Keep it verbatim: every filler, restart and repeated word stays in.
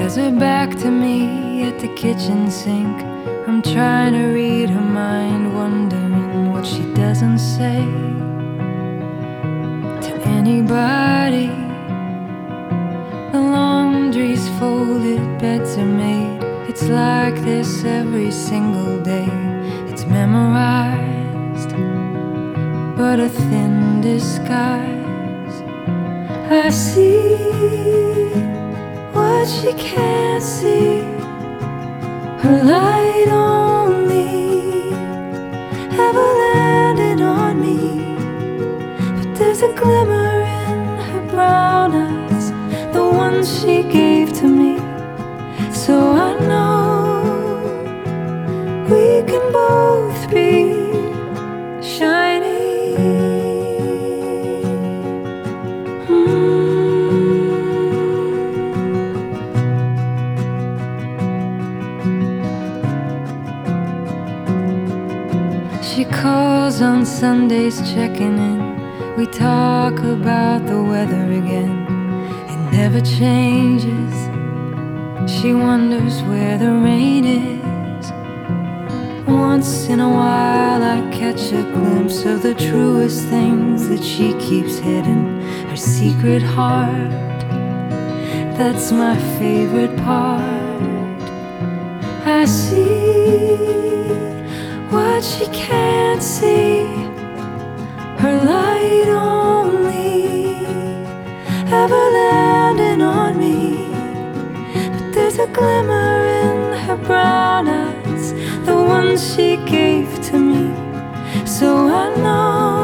has her back to me at the kitchen sink. I'm trying to read her mind, wondering what she doesn't say to anybody. The laundry's folded, beds are made. It's like this every single day. It's memorized, but a thin disguise. I see what she can't see. Her light only ever landed on me, but there's a glimmer in her brown eyes, the one she gave to me. So I know we can both be shiny. She calls on Sundays, checking in. We talk about the weather again. It never changes. She wonders where the rain is. Once in a while I catch a glimpse of the truest things that she keeps hidden. Her secret heart, that's my favorite part. I see what she can't see. Her light only ever landing on me, but there's a glimmer in her brown eyes, the one she gave to me. So I know